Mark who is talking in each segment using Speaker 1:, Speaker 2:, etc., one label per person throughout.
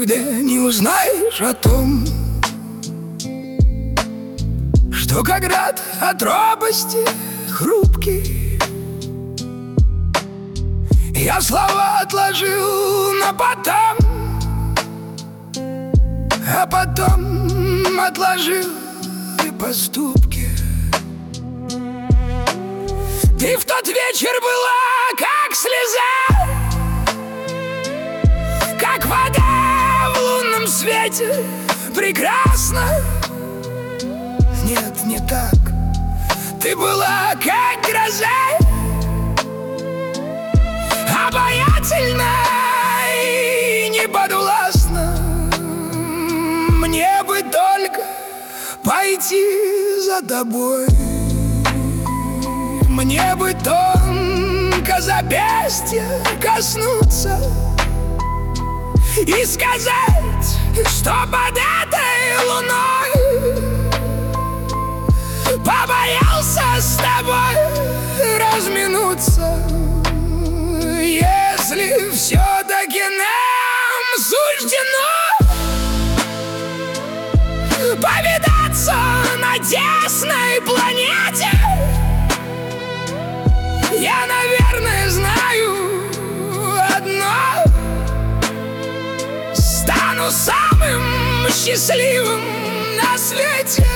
Speaker 1: нигде не узнаешь о том, что как град от робости хрупкий. Я слова отложил на потом, а потом отложил и поступки. Ты в тот вечер была как слеза, как вода в лунном свете, прекрасно. Нет, не так. Ты была как гроза, обаятельна и неподвластна. Мне бы только пойти за тобой, мне бы тонко запястья коснуться и сказать, что под этой луной побоялся с тобой разминуться. Если все-таки нам суждено повидаться на тесной планете, я, наверное, знаю одно: стану самым счастливым на свете.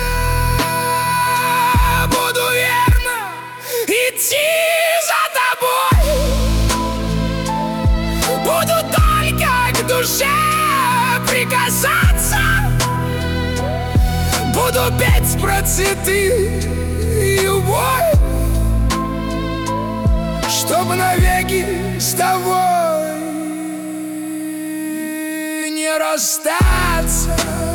Speaker 1: Буду верно идти за тобой, буду только к душе прикасаться, буду петь про цветы и любовь, чтоб навеки с тобой не расстаться.